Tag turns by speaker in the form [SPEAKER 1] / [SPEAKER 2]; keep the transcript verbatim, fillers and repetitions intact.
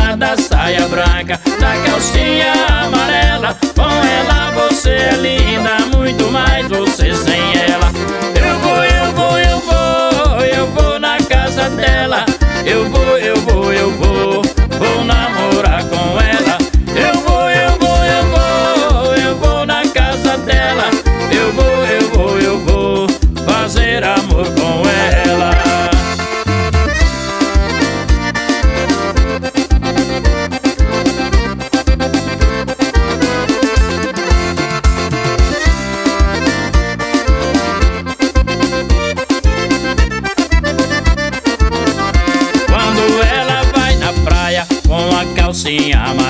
[SPEAKER 1] dona da saia branca, da calcinha amarela. Com ela você é linda, muito mais você sem ela. Eu vou, eu vou, eu vou, eu vou na casa dela. Eu vou, eu vou, eu vou, vou namorar com ela. Eu vou, eu vou, eu vou, eu vou na casa dela. Eu vou, eu vou, eu vou fazer amor com ela. Quando ela vai na praia com a calcinha amarela,